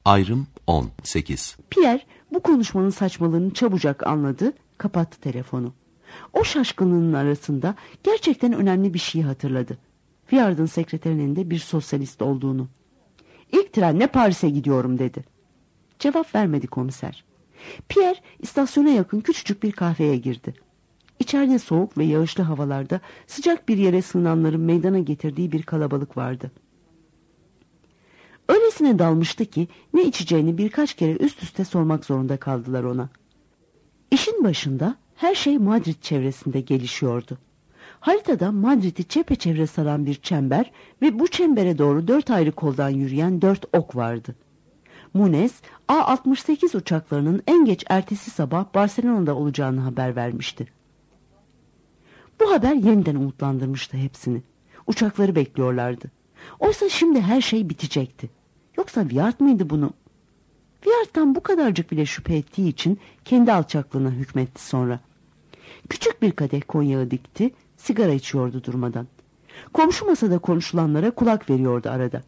Ayrım 18. Pierre bu konuşmanın saçmalığını çabucak anladı, kapattı telefonu. O şaşkınlığın arasında gerçekten önemli bir şeyi hatırladı. Viard'ın sekreterinin de bir sosyalist olduğunu. "İlk trenle Paris'e gidiyorum," dedi. Cevap vermedi komiser. Pierre istasyona yakın küçücük bir kahveye girdi. İçeride soğuk ve yağışlı havalarda sıcak bir yere sığınanların meydana getirdiği bir kalabalık vardı. Öylesine dalmıştı ki ne içeceğini birkaç kere üst üste sormak zorunda kaldılar ona. İşin başında her şey Madrid çevresinde gelişiyordu. Haritada Madrid'i çepeçevre saran bir çember ve bu çembere doğru 4 ayrı koldan yürüyen 4 ok vardı. Munez, A-68 uçaklarının en geç ertesi sabah Barcelona'da olacağını haber vermişti. Bu haber yeniden umutlandırmıştı hepsini. Uçakları bekliyorlardı. Oysa şimdi her şey bitecekti. Yoksa Viard mıydı bunu? Viard'dan bu kadarcık bile şüphe ettiği için kendi alçaklığına hükmetti sonra. Küçük bir kadeh konyağı dikti, sigara içiyordu durmadan. Komşu masada konuşulanlara kulak veriyordu arada.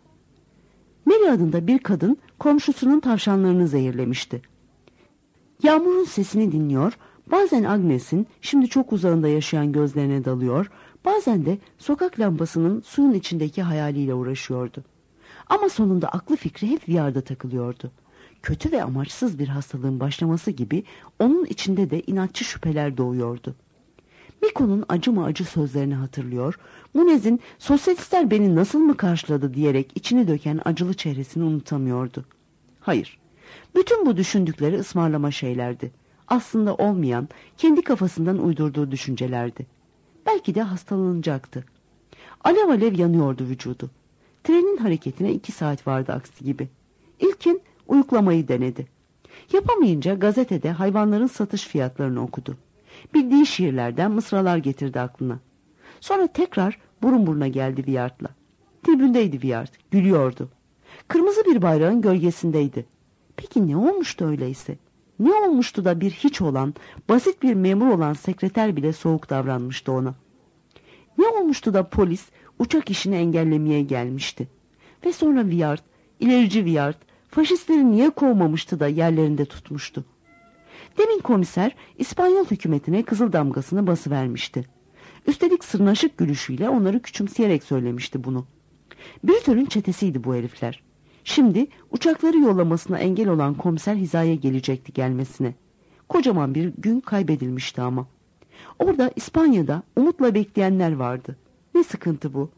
Mary adında bir kadın komşusunun tavşanlarını zehirlemişti. Yağmurun sesini dinliyor, bazen Agnes'in şimdi çok uzağında yaşayan gözlerine dalıyor, bazen de sokak lambasının suyun içindeki hayaliyle uğraşıyordu. Ama sonunda aklı fikri hep Viard'a takılıyordu. Kötü ve amaçsız bir hastalığın başlaması gibi onun içinde de inatçı şüpheler doğuyordu. Miko'nun acı mı acı sözlerini hatırlıyor, Munez'in "sosyalistler beni nasıl mı karşıladı" diyerek içini döken acılı çehresini unutamıyordu. Hayır, bütün bu düşündükleri ısmarlama şeylerdi. Aslında olmayan, kendi kafasından uydurduğu düşüncelerdi. Belki de hastalanacaktı. Alev alev yanıyordu vücudu. Trenin hareketine 2 saat vardı aksi gibi. İlkin uyuklamayı denedi. Yapamayınca gazetede hayvanların satış fiyatlarını okudu. Bildiği şiirlerden mısralar getirdi aklına. Sonra tekrar burun buruna geldi Viard'la. Tribündeydi Viard, gülüyordu. Kırmızı bir bayrağın gölgesindeydi. Peki ne olmuştu öyleyse? Ne olmuştu da bir hiç olan, basit bir memur olan sekreter bile soğuk davranmıştı ona? Ne olmuştu da polis uçak işini engellemeye gelmişti? Ve sonra Viard, ilerici Viard, faşistleri niye kovmamıştı da yerlerinde tutmuştu? Demin komiser İspanyol hükümetine kızıl damgasını basıvermişti. Üstelik sırnaşık gülüşüyle onları küçümseyerek söylemişti bunu. Brito'nun çetesiydi bu herifler. Şimdi uçakları yollamasına engel olan komiser hizaya gelecekti gelmesine. Kocaman bir gün kaybedilmişti ama. Orada İspanya'da umutla bekleyenler vardı. Ne sıkıntı bu?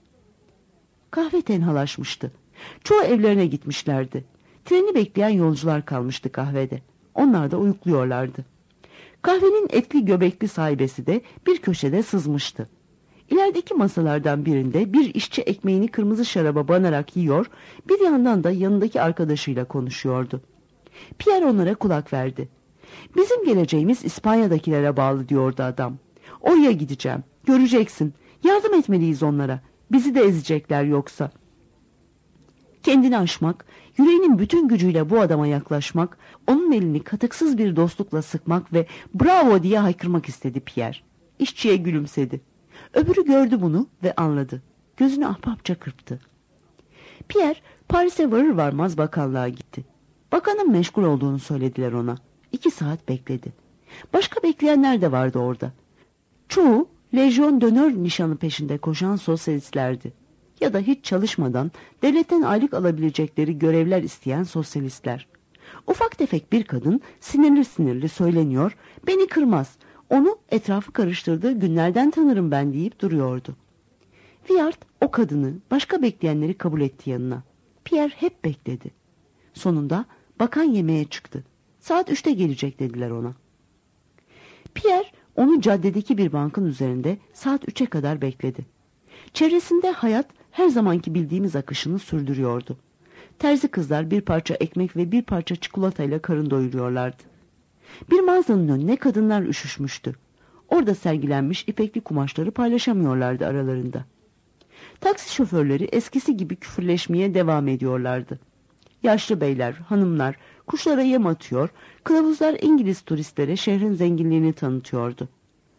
Kahve tenhalaşmıştı. Çoğu evlerine gitmişlerdi. Treni bekleyen yolcular kalmıştı kahvede. Onlar da uyukluyorlardı. Kahvenin etli göbekli sahibesi de bir köşede sızmıştı. İlerideki masalardan birinde bir işçi ekmeğini kırmızı şaraba banarak yiyor, bir yandan da yanındaki arkadaşıyla konuşuyordu. Pierre onlara kulak verdi. "Bizim geleceğimiz İspanya'dakilere bağlı," diyordu adam. "Oraya gideceğim, göreceksin. Yardım etmeliyiz onlara. Bizi de ezecekler yoksa." Kendini aşmak, yüreğinin bütün gücüyle bu adama yaklaşmak, onun elini katıksız bir dostlukla sıkmak ve "bravo" diye haykırmak istedi Pierre. İşçiye gülümsedi. Öbürü gördü bunu ve anladı. Gözünü ahbapça kırptı. Pierre Paris'e varır varmaz bakanlığa gitti. Bakanın meşgul olduğunu söylediler ona. 2 saat bekledi. Başka bekleyenler de vardı orada. Çoğu Legion d'Honneur nişanı peşinde koşan sosyalistlerdi. Ya da hiç çalışmadan devletten aylık alabilecekleri görevler isteyen sosyalistler. Ufak tefek bir kadın sinirli sinirli söyleniyor, "Beni kırmaz, onu etrafı karıştırdığı günlerden tanırım ben," deyip duruyordu. Viard o kadını, başka bekleyenleri kabul etti yanına. Pierre hep bekledi. Sonunda bakan yemeğe çıktı. Saat 3'te gelecek dediler ona. Pierre onu caddedeki bir bankın üzerinde saat 3'e kadar bekledi. Çevresinde hayat her zamanki bildiğimiz akışını sürdürüyordu. Terzi kızlar bir parça ekmek ve bir parça çikolatayla karın doyuruyorlardı. Bir mağazanın önüne kadınlar üşüşmüştü. Orada sergilenmiş ipekli kumaşları paylaşamıyorlardı aralarında. Taksi şoförleri eskisi gibi küfürleşmeye devam ediyorlardı. Yaşlı beyler, hanımlar kuşlara yem atıyor, kılavuzlar İngiliz turistlere şehrin zenginliğini tanıtıyordu.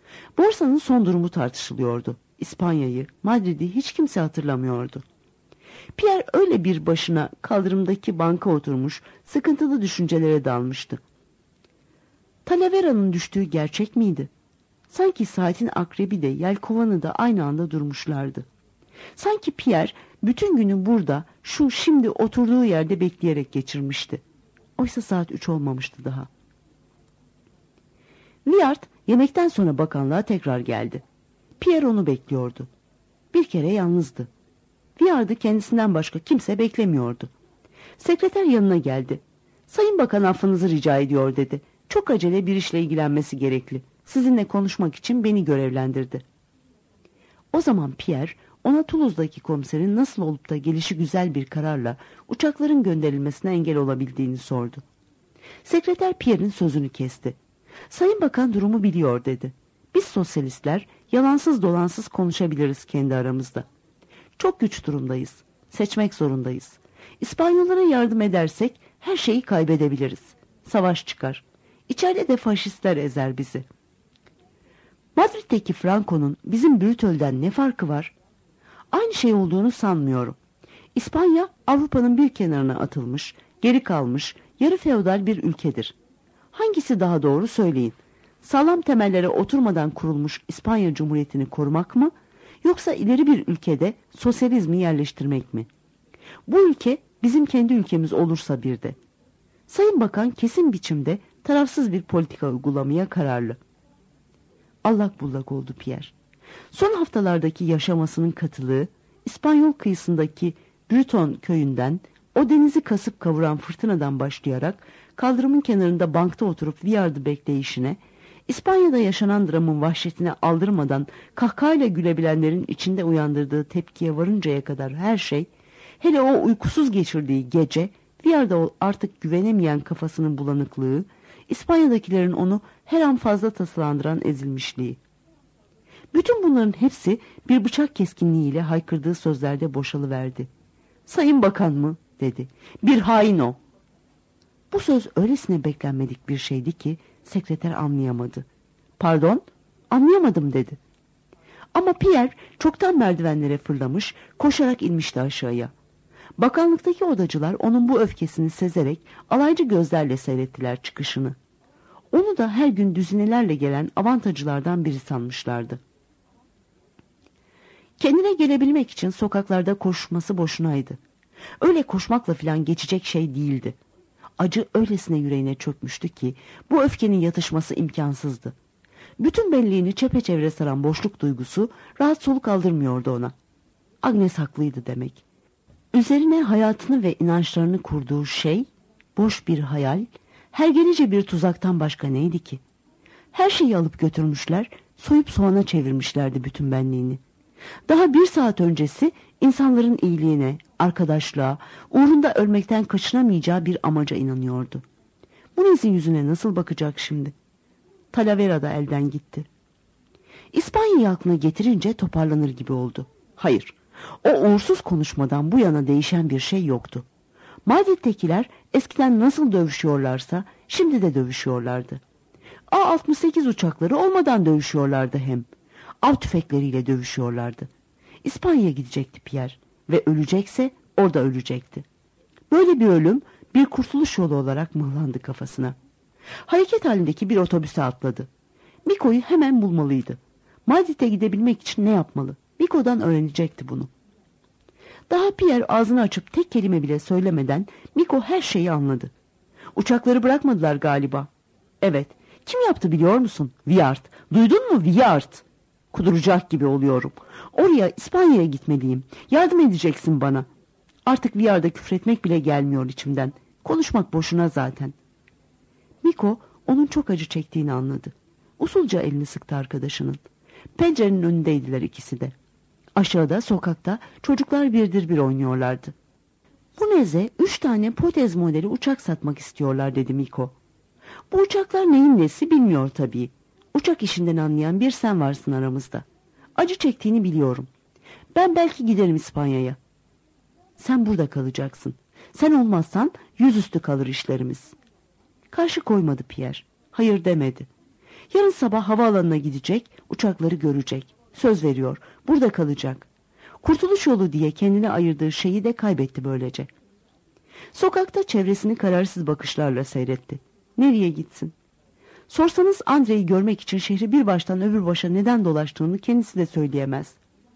Borsanın son durumu tartışılıyordu. İspanya'yı, Madrid'i hiç kimse hatırlamıyordu. Pierre öyle bir başına kaldırımdaki banka oturmuş, sıkıntılı düşüncelere dalmıştı. Talavera'nın düştüğü gerçek miydi? Sanki saatin akrebi de yelkovanı da aynı anda durmuşlardı. Sanki Pierre bütün günü burada, şu şimdi oturduğu yerde bekleyerek geçirmişti. Oysa saat 3 olmamıştı daha. Viard yemekten sonra bakanlığa tekrar geldi. Pierre onu bekliyordu. Bir kere yalnızdı. Viard'ı kendisinden başka kimse beklemiyordu. Sekreter yanına geldi. "Sayın Bakan, affınızı rica ediyor," dedi. "Çok acele bir işle ilgilenmesi gerekli. Sizinle konuşmak için beni görevlendirdi." O zaman Pierre ona Toulouse'daki komiserin nasıl olup da gelişigüzel bir kararla uçakların gönderilmesine engel olabildiğini sordu. Sekreter Pierre'in sözünü kesti. "Sayın Bakan durumu biliyor," dedi. "Biz sosyalistler yalansız dolansız konuşabiliriz kendi aramızda. Çok güç durumdayız. Seçmek zorundayız. İspanyollara yardım edersek her şeyi kaybedebiliriz. Savaş çıkar. İçeride de faşistler ezer bizi. Madrid'deki Franco'nun bizim Brütöl'den ne farkı var? Aynı şey olduğunu sanmıyorum. İspanya Avrupa'nın bir kenarına atılmış, geri kalmış, yarı feodal bir ülkedir. Hangisi daha doğru söyleyin? Sağlam temellere oturmadan kurulmuş İspanya Cumhuriyeti'ni korumak mı? Yoksa ileri bir ülkede sosyalizmi yerleştirmek mi? Bu ülke bizim kendi ülkemiz olursa bir de. Sayın Bakan kesin biçimde tarafsız bir politika uygulamaya kararlı." Allak bullak oldu Pierre. Son haftalardaki yaşamasının katılığı, İspanyol kıyısındaki Breton köyünden, o denizi kasıp kavuran fırtınadan başlayarak kaldırımın kenarında bankta oturup Viard'ı bekleyişine, İspanya'da yaşanan dramın vahşetine aldırmadan kahkahayla gülebilenlerin içinde uyandırdığı tepkiye varıncaya kadar her şey, hele o uykusuz geçirdiği gece, Viard'a artık güvenemeyen kafasının bulanıklığı, İspanya'dakilerin onu her an fazla tasalandıran ezilmişliği. Bütün bunların hepsi bir bıçak keskinliğiyle haykırdığı sözlerde boşalıverdi. "Sayın Bakan mı?" dedi. "Bir hain o." Bu söz öylesine beklenmedik bir şeydi ki sekreter anlayamadı. "Pardon, anlayamadım," dedi. Ama Pierre çoktan merdivenlere fırlamış, koşarak inmişti aşağıya. Bakanlıktaki odacılar onun bu öfkesini sezerek alaycı gözlerle seyrettiler çıkışını. Onu da her gün düzinelerle gelen avantajcılardan biri sanmışlardı. Kendine gelebilmek için sokaklarda koşması boşunaydı. Öyle koşmakla filan geçecek şey değildi. Acı öylesine yüreğine çökmüştü ki bu öfkenin yatışması imkansızdı. Bütün belleğini çepeçevre saran boşluk duygusu rahat soluk aldırmıyordu ona. Agnes haklıydı demek. Üzerine hayatını ve inançlarını kurduğu şey, boş bir hayal, hergelice bir tuzaktan başka neydi ki? Her şeyi alıp götürmüşler, soyup soğana çevirmişlerdi bütün benliğini. Daha bir saat öncesi insanların iyiliğine, arkadaşlığa, uğrunda ölmekten kaçınamayacağı bir amaca inanıyordu. Bu nezin yüzüne nasıl bakacak şimdi? Talavera da elden gitti. İspanya'yı aklına getirince toparlanır gibi oldu. Hayır, o uğursuz konuşmadan bu yana değişen bir şey yoktu. Madrid'dekiler eskiden nasıl dövüşüyorlarsa şimdi de dövüşüyorlardı. A-68 uçakları olmadan dövüşüyorlardı hem. Av tüfekleriyle dövüşüyorlardı. İspanya'ya gidecekti Pierre ve ölecekse orada ölecekti. Böyle bir ölüm bir kurtuluş yolu olarak mıhlandı kafasına. Hareket halindeki bir otobüse atladı. Miko'yu hemen bulmalıydı. Madrid'e gidebilmek için ne yapmalı? Miko'dan öğrenecekti bunu. Daha Pierre ağzını açıp tek kelime bile söylemeden Miko her şeyi anladı. Uçakları bırakmadılar galiba. Evet. Kim yaptı biliyor musun? Viard. Duydun mu? Viard. Kuduracak gibi oluyorum. Oraya, İspanya'ya gitmeliyim. Yardım edeceksin bana. Artık Viard'a küfretmek bile gelmiyor içimden. Konuşmak boşuna zaten. Miko onun çok acı çektiğini anladı. Usulca elini sıktı arkadaşının. Pencerenin önündeydiler ikisi de. Aşağıda sokakta çocuklar birdir bir oynuyorlardı. Bu neze 3 tane Potez modeli uçak satmak istiyorlar dedi Miko. Bu uçaklar neyin nesi bilmiyor tabii. Uçak işinden anlayan bir sen varsın aramızda. Acı çektiğini biliyorum. Ben belki giderim İspanya'ya. Sen burada kalacaksın. Sen olmazsan yüzüstü kalır işlerimiz. Karşı koymadı Pierre. Hayır demedi. Yarın sabah havaalanına gidecek, uçakları görecek. Söz veriyor, burada kalacak. Kurtuluş yolu diye kendine ayırdığı şeyi de kaybetti böylece. Sokakta çevresini kararsız bakışlarla seyretti. Nereye gitsin? Sorsanız Andre'yi görmek için şehri bir baştan öbür başa neden dolaştığını kendisi de söyleyemez.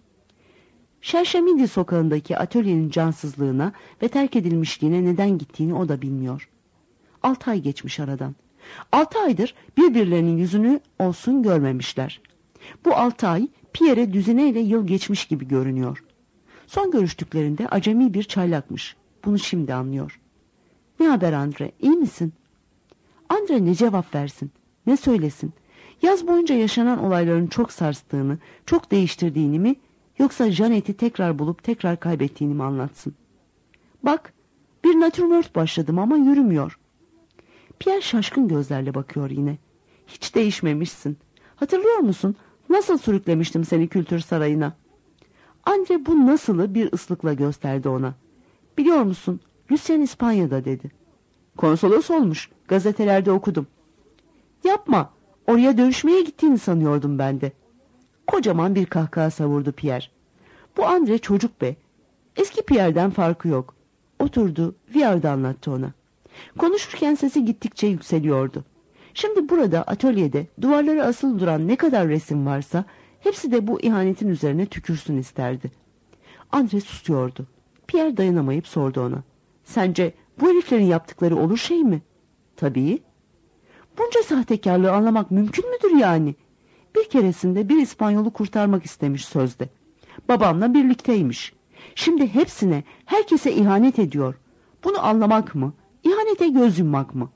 Şerşemidi sokağındaki atölyenin cansızlığına ve terk edilmişliğine neden gittiğini o da bilmiyor. 6 ay geçmiş aradan. 6 aydır birbirlerinin yüzünü olsun görmemişler. Bu 6 ay Pierre'e düzineyle yıl geçmiş gibi görünüyor. Son görüştüklerinde acemi bir çaylakmış. Bunu şimdi anlıyor. Ne haber Andre, iyi misin? Andre ne cevap versin, ne söylesin? Yaz boyunca yaşanan olayların çok sarstığını, çok değiştirdiğini mi, yoksa Jeanette'i tekrar bulup tekrar kaybettiğini mi anlatsın? Bak, bir natürmort başladım ama yürümüyor. Pierre şaşkın gözlerle bakıyor yine. Hiç değişmemişsin. Hatırlıyor musun? Nasıl sürüklemiştim seni kültür sarayına? Andre bu nasılı bir ıslıkla gösterdi ona. Biliyor musun? Lucien İspanya'da dedi. Konsolos olmuş. Gazetelerde okudum. Yapma. Oraya dövüşmeye gittiğini sanıyordum ben de. Kocaman bir kahkaha savurdu Pierre. Bu Andre çocuk be. Eski Pierre'den farkı yok. Oturdu, Viard'ı anlattı ona. Konuşurken sesi gittikçe yükseliyordu. Şimdi burada atölyede duvarlara asılı duran ne kadar resim varsa hepsi de bu ihanetin üzerine tükürsün isterdi. Andre susuyordu. Pierre dayanamayıp sordu ona. Sence bu heriflerin yaptıkları olur şey mi? Tabii. Bunca sahtekarlığı anlamak mümkün müdür yani? Bir keresinde bir İspanyolu kurtarmak istemiş sözde. Babamla birlikteymiş. Şimdi hepsine, herkese ihanet ediyor. Bunu anlamak mı? İhanete göz yummak mı?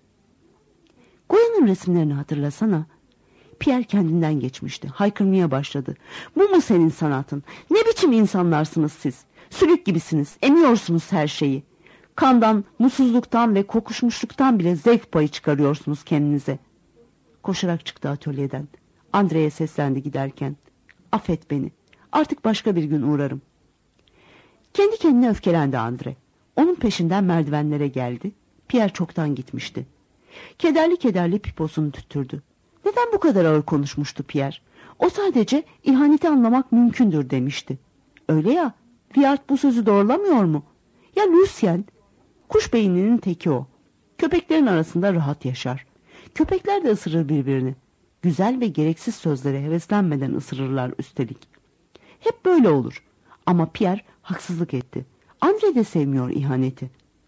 Goya'nın resimlerini hatırlasana. Pierre kendinden geçmişti. Haykırmaya başladı. Bu mu senin sanatın? Ne biçim insanlarsınız siz? Sülük gibisiniz. Emiyorsunuz her şeyi. Kandan, mutsuzluktan ve kokuşmuşluktan bile zevk payı çıkarıyorsunuz kendinize. Koşarak çıktı atölyeden. Andre'ye seslendi giderken. Affet beni. Artık başka bir gün uğrarım. Kendi kendine öfkelendi Andre. Onun peşinden merdivenlere geldi. Pierre çoktan gitmişti. Kederli kederli piposunu tüttürdü. Neden bu kadar ağır konuşmuştu Pierre? O sadece ihaneti anlamak mümkündür demişti. Öyle ya, Viard bu sözü doğrulamıyor mu? Ya Lucien? Kuş beyninin teki o. Köpeklerin arasında rahat yaşar. Köpekler de ısırır birbirini. Güzel ve gereksiz sözlere heveslenmeden ısırırlar üstelik. Hep böyle olur. Ama Pierre haksızlık etti. Andre de sevmiyor ihaneti.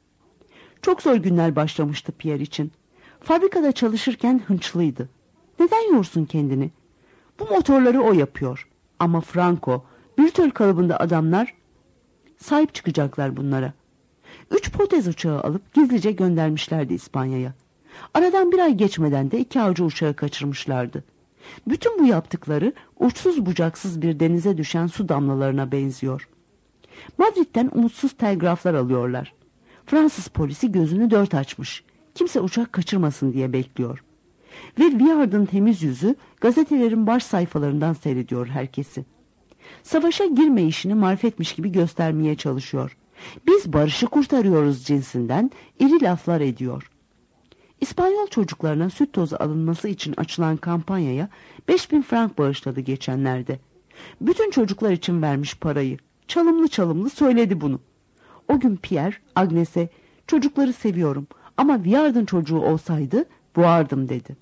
Çok zor günler başlamıştı Pierre için. Fabrikada çalışırken hınçlıydı. Neden yorsun kendini? Bu motorları o yapıyor. Ama Franco, Brüttel kalıbında adamlar sahip çıkacaklar bunlara. 3 potez uçağı alıp gizlice göndermişlerdi İspanya'ya. Aradan bir ay geçmeden de 2 avcı uçağı kaçırmışlardı. Bütün bu yaptıkları uçsuz bucaksız bir denize düşen su damlalarına benziyor. Madrid'den umutsuz telgraflar alıyorlar. Fransız polisi gözünü dört açmış. Kimse uçak kaçırmasın diye bekliyor. Ve Viard'ın temiz yüzü gazetelerin baş sayfalarından seyrediyor herkesi. Savaşa girme işini marifetmiş gibi göstermeye çalışıyor. Biz barışı kurtarıyoruz cinsinden iri laflar ediyor. İspanyol çocuklarına süt tozu alınması için açılan kampanyaya 5.000 frank bağışladı geçenlerde. Bütün çocuklar için vermiş parayı. Çalımlı çalımlı söyledi bunu. O gün Pierre, Agnes'e çocukları seviyorum ama Viard'ın çocuğu olsaydı boğardım dedi.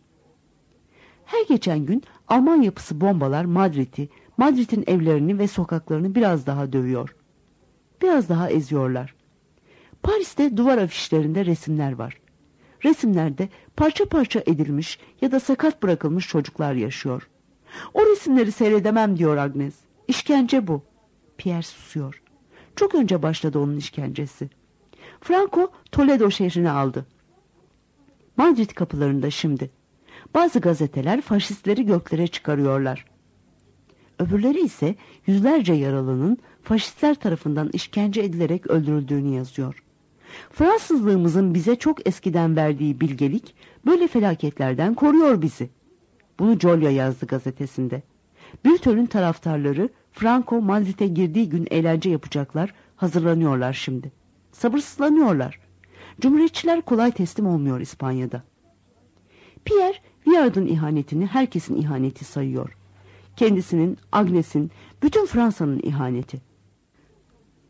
Her geçen gün Alman yapısı bombalar Madrid'in evlerini ve sokaklarını biraz daha dövüyor. Biraz daha eziyorlar. Paris'te duvar afişlerinde resimler var. Resimlerde parça parça edilmiş ya da sakat bırakılmış çocuklar yaşıyor. O resimleri seyredemem diyor Agnes. İşkence bu. Pierre susuyor. Çok önce başladı onun işkencesi. Franco Toledo şehrini aldı. Madrid kapılarında şimdi. Bazı gazeteler faşistleri göklere çıkarıyorlar. Öbürleri ise yüzlerce yaralının faşistler tarafından işkence edilerek öldürüldüğünü yazıyor. Fransızlığımızın bize çok eskiden verdiği bilgelik böyle felaketlerden koruyor bizi. Bunu Giulio yazdı gazetesinde. Brüttel'in taraftarları Franco Madrid'e girdiği gün eğlence yapacaklar, hazırlanıyorlar şimdi. Sabırsızlanıyorlar. Cumhuriyetçiler kolay teslim olmuyor İspanya'da. Pierre, Viard'ın ihanetini herkesin ihaneti sayıyor. Kendisinin, Agnes'in, bütün Fransa'nın ihaneti.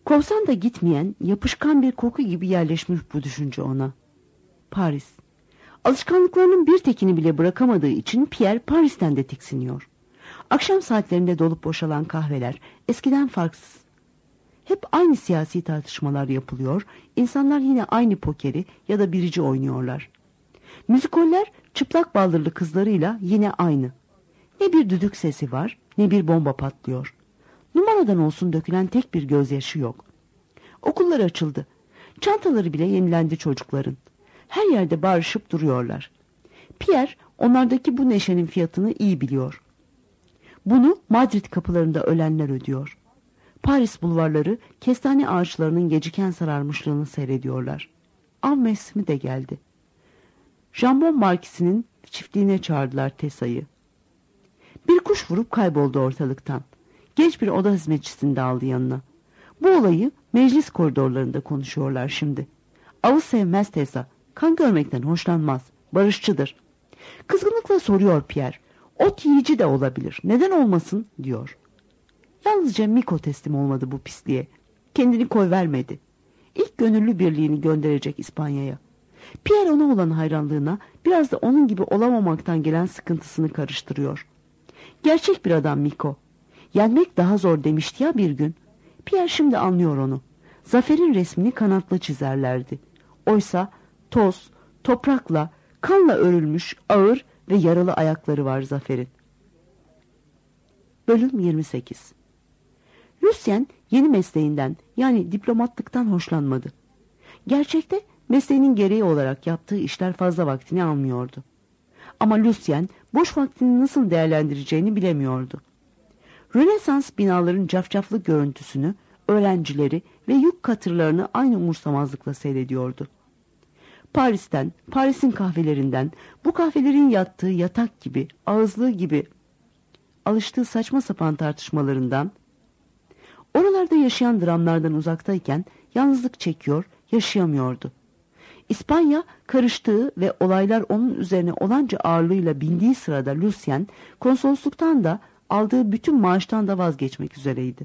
Kovsan da gitmeyen, yapışkan bir koku gibi yerleşmiş bu düşünce ona. Paris. Alışkanlıklarının bir tekini bile bırakamadığı için Pierre Paris'ten de tiksiniyor. Akşam saatlerinde dolup boşalan kahveler eskiden farksız. Hep aynı siyasi tartışmalar yapılıyor, insanlar yine aynı pokeri ya da birici oynuyorlar. Müzikoller çıplak baldırlı kızlarıyla yine aynı. Ne bir düdük sesi var, ne bir bomba patlıyor. Numaradan olsun dökülen tek bir gözyaşı yok. Okullar açıldı. Çantaları bile yenilendi çocukların. Her yerde bağırışıp duruyorlar. Pierre onlardaki bu neşenin fiyatını iyi biliyor. Bunu Madrid kapılarında ölenler ödüyor. Paris bulvarları kestane ağaçlarının geciken sararmışlığını seyrediyorlar. Av mevsimi de geldi. Jambon markisinin çiftliğine çağırdılar Tessa'yı. Bir kuş vurup kayboldu ortalıktan. Genç bir oda hizmetçisini de aldı yanına. Bu olayı meclis koridorlarında konuşuyorlar şimdi. Avı sevmez Tessa. Kan görmekten hoşlanmaz. Barışçıdır. Kızgınlıkla soruyor Pierre. Ot yiyici de olabilir. Neden olmasın diyor. Yalnızca Miko teslim olmadı bu pisliğe. Kendini koyvermedi. İlk gönüllü birliğini gönderecek İspanya'ya. Pierre ona olan hayranlığına biraz da onun gibi olamamaktan gelen sıkıntısını karıştırıyor. Gerçek bir adam Miko. Yenmek daha zor demişti ya bir gün. Pierre şimdi anlıyor onu. Zaferin resmini kanatla çizerlerdi. Oysa toz, toprakla, kanla örülmüş ağır ve yaralı ayakları var Zafer'in. Bölüm 28. Lucien yeni mesleğinden yani diplomatlıktan hoşlanmadı. Gerçekte mesleğinin gereği olarak yaptığı işler fazla vaktini almıyordu. Ama Lucien boş vaktini nasıl değerlendireceğini bilemiyordu. Rönesans binaların cafcaflı görüntüsünü, öğrencileri ve yük katırlarını aynı umursamazlıkla seyrediyordu. Paris'ten, Paris'in kahvelerinden, bu kahvelerin yattığı yatak gibi, ağızlığı gibi, alıştığı saçma sapan tartışmalarından, oralarda yaşayan dramlardan uzaktayken yalnızlık çekiyor, yaşayamıyordu. İspanya karıştığı ve olaylar onun üzerine olanca ağırlığıyla bindiği sırada Lucien, konsolosluktan da aldığı bütün maaştan da vazgeçmek üzereydi.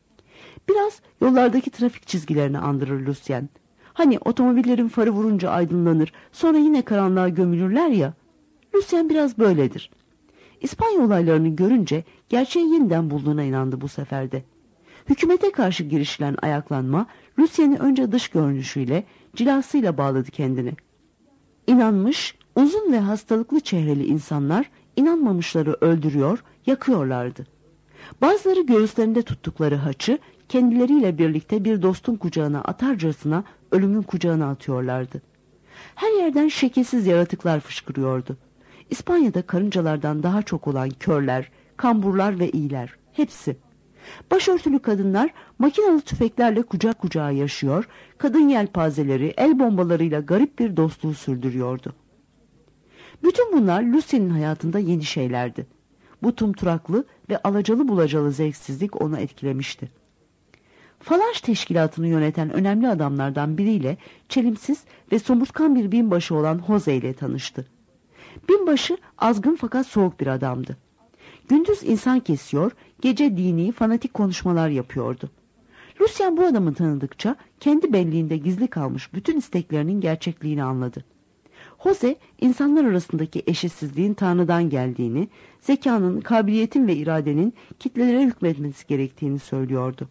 Biraz yollardaki trafik çizgilerini andırır Lucien. Hani otomobillerin farı vurunca aydınlanır, sonra yine karanlığa gömülürler ya. Lucien biraz böyledir. İspanya olaylarını görünce gerçeği yeniden bulduğuna inandı bu seferde. Hükümete karşı girişilen ayaklanma, Lucien'i önce dış görünüşüyle, cilasıyla bağladı kendini. İnanmış, uzun ve hastalıklı çehreli insanlar, inanmamışları öldürüyor, yakıyorlardı. Bazıları göğüslerinde tuttukları haçı, kendileriyle birlikte bir dostun kucağına atarcasına ölümün kucağına atıyorlardı. Her yerden şekilsiz yaratıklar fışkırıyordu. İspanya'da karıncalardan daha çok olan körler, kamburlar ve iyiler, hepsi. Başörtülü kadınlar makinalı tüfeklerle kucak kucağa yaşıyor, kadın yelpazeleri, el bombalarıyla garip bir dostluğu sürdürüyordu. Bütün bunlar Lucy'nin hayatında yeni şeylerdi. Bu tumturaklı ve alacalı bulacalı zevksizlik onu etkilemişti. Falanj teşkilatını yöneten önemli adamlardan biriyle çelimsiz ve somurtkan bir binbaşı olan Jose ile tanıştı. Binbaşı azgın fakat soğuk bir adamdı. Gündüz insan kesiyor, gece dini, fanatik konuşmalar yapıyordu. Lucien bu adamı tanıdıkça kendi belliğinde gizli kalmış bütün isteklerinin gerçekliğini anladı. Jose, insanlar arasındaki eşitsizliğin Tanrı'dan geldiğini, zekanın, kabiliyetin ve iradenin kitlelere hükmetmesi gerektiğini söylüyordu.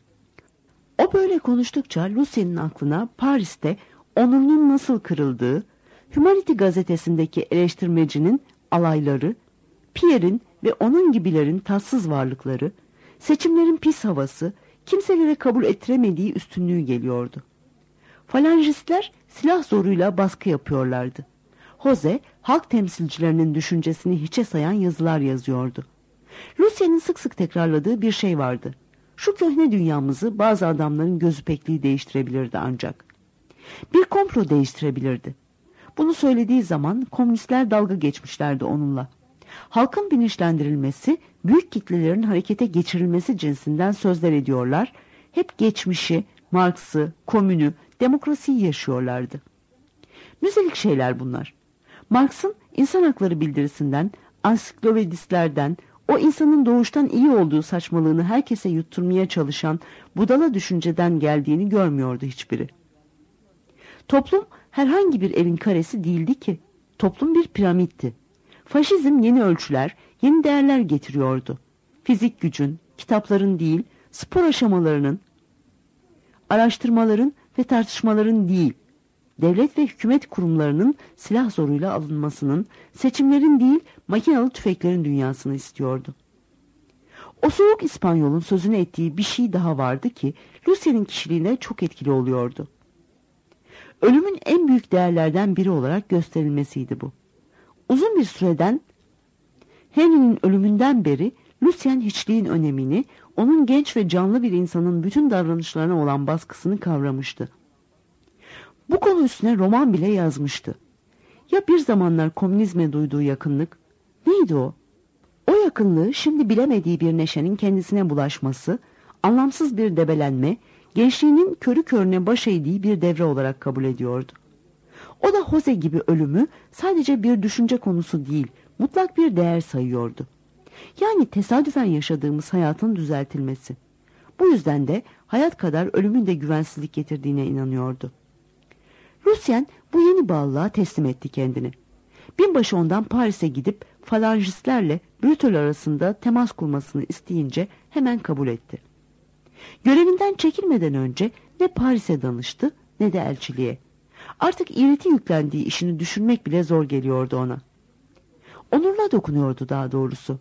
O böyle konuştukça Lucien'in aklına Paris'te onurunun nasıl kırıldığı, Humanity gazetesindeki eleştirmecinin alayları, Pierre'in ve onun gibilerin tatsız varlıkları, seçimlerin pis havası, kimselere kabul ettiremediği üstünlüğü geliyordu. Falanjistler silah zoruyla baskı yapıyorlardı. Jose, halk temsilcilerinin düşüncesini hiçe sayan yazılar yazıyordu. Lucien'in sık sık tekrarladığı bir şey vardı. Şu köhne dünyamızı bazı adamların gözü pekliği değiştirebilirdi ancak. Bir komplo değiştirebilirdi. Bunu söylediği zaman komünistler dalga geçmişlerdi onunla. Halkın bilinçlendirilmesi, büyük kitlelerin harekete geçirilmesi cinsinden sözler ediyorlar. Hep geçmişi, Marx'ı, komünü, demokrasiyi yaşıyorlardı. Müzelik şeyler bunlar. Marx'ın insan hakları bildirisinden, ansiklopedistlerden, O insanın doğuştan iyi olduğu saçmalığını herkese yutturmaya çalışan budala düşünceden geldiğini görmüyordu hiçbiri. Toplum herhangi bir evin karesi değildi ki. Toplum bir piramitti. Faşizm yeni ölçüler, yeni değerler getiriyordu. Fizik gücün, kitapların değil, spor aşamalarının, araştırmaların ve tartışmaların değil, devlet ve hükümet kurumlarının silah zoruyla alınmasının, seçimlerin değil, makinalı tüfeklerin dünyasını istiyordu. O soğuk İspanyol'un sözünü ettiği bir şey daha vardı ki, Lucia'nın kişiliğine çok etkili oluyordu. Ölümün en büyük değerlerden biri olarak gösterilmesiydi bu. Uzun bir süreden, Henry'nin ölümünden beri Lucien hiçliğin önemini, onun genç ve canlı bir insanın bütün davranışlarına olan baskısını kavramıştı. Bu konu üstüne roman bile yazmıştı. Ya bir zamanlar komünizme duyduğu yakınlık, neydi o? O yakınlığı şimdi bilemediği bir neşenin kendisine bulaşması, anlamsız bir debelenme, gençliğinin körü körüne baş eğdiği bir devre olarak kabul ediyordu. O da Jose gibi ölümü sadece bir düşünce konusu değil, mutlak bir değer sayıyordu. Yani tesadüfen yaşadığımız hayatın düzeltilmesi. Bu yüzden de hayat kadar ölümün de güvensizlik getirdiğine inanıyordu. Lucien bu yeni bağlılığa teslim etti kendini. Binbaşı ondan Paris'e gidip falangistlerle Brütol arasında temas kurmasını isteyince hemen kabul etti. Görevinden çekilmeden önce ne Paris'e danıştı ne de elçiliğe. Artık iğreti yüklendiği işini düşünmek bile zor geliyordu ona. Onuruna dokunuyordu daha doğrusu.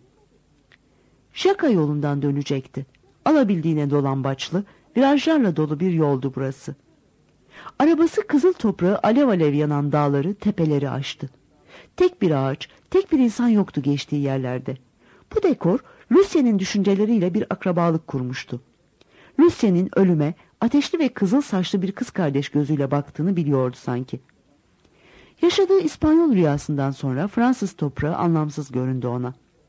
Şaka yolundan dönecekti. Alabildiğine dolambaçlı, virajlarla dolu bir yoldu burası. Arabası kızıl toprağı alev alev yanan dağları, tepeleri aştı. Tek bir ağaç, tek bir insan yoktu geçtiği yerlerde. Bu dekor, Lucien'in düşünceleriyle bir akrabalık kurmuştu. Lucien'in ölüme, ateşli ve kızıl saçlı bir kız kardeş gözüyle baktığını biliyordu sanki. Yaşadığı İspanyol rüyasından sonra Fransız toprağı anlamsız göründü ona.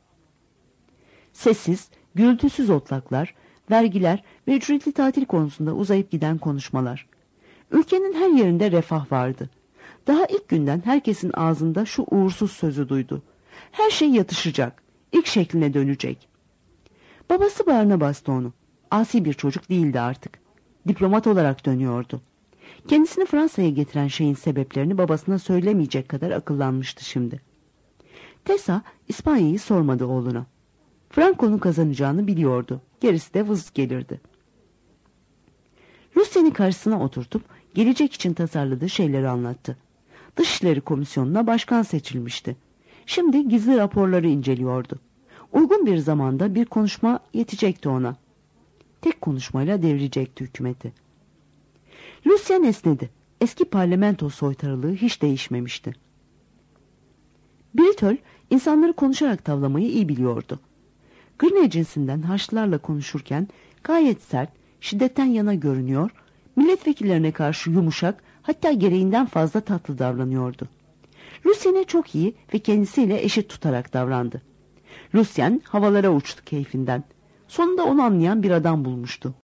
Sessiz, gürültüsüz otlaklar, vergiler ve ücretli tatil konusunda uzayıp giden konuşmalar. Ülkenin her yerinde refah vardı. Daha ilk günden herkesin ağzında şu uğursuz sözü duydu. Her şey yatışacak, ilk şekline dönecek. Babası bağrına bastı onu. Asi bir çocuk değildi artık. Diplomat olarak dönüyordu. Kendisini Fransa'ya getiren şeyin sebeplerini babasına söylemeyecek kadar akıllanmıştı şimdi. Tessa İspanya'yı sormadı oğluna. Franco'nun kazanacağını biliyordu. Gerisi de vız gelirdi. Lucien'i karşısına oturtup gelecek için tasarladığı şeyleri anlattı. Dışişleri Komisyonu'na başkan seçilmişti. Şimdi gizli raporları inceliyordu. Uygun bir zamanda bir konuşma yetecekti ona. Tek konuşmayla devirecekti hükümeti. Lucien esnedi. Eski parlamento soytarılığı hiç değişmemişti. Brütol insanları konuşarak tavlamayı iyi biliyordu. Gırne cinsinden Haçlılarla konuşurken gayet sert, şiddetten yana görünüyor, milletvekillerine karşı yumuşak, hatta gereğinden fazla tatlı davranıyordu. Lucien'e çok iyi ve kendisiyle eşit tutarak davrandı. Lucien havalara uçtu keyfinden. Sonunda onu anlayan bir adam bulmuştu.